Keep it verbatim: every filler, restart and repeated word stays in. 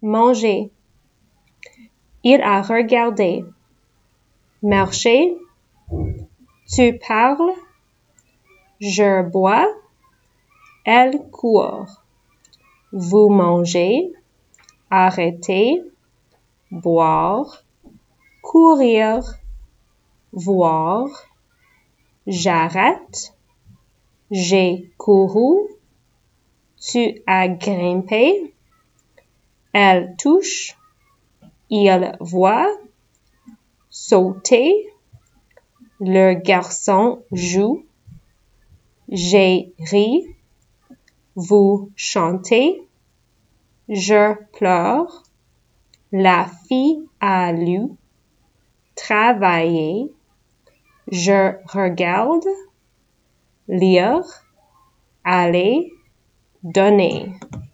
manger. Il a regardé. Marcher. Tu parles. Je bois. Elle court. Vous mangez. Arrêter. Boire. Courir. Voir. J'arrête. J'ai couru. Tu as grimpé. Elle touche. Il voit. Sauter. Le garçon joue. J'ai ri. Vous chantez. Je pleure. La fille a lu. Travailler. Je regarde. Lire. Aller. Donner.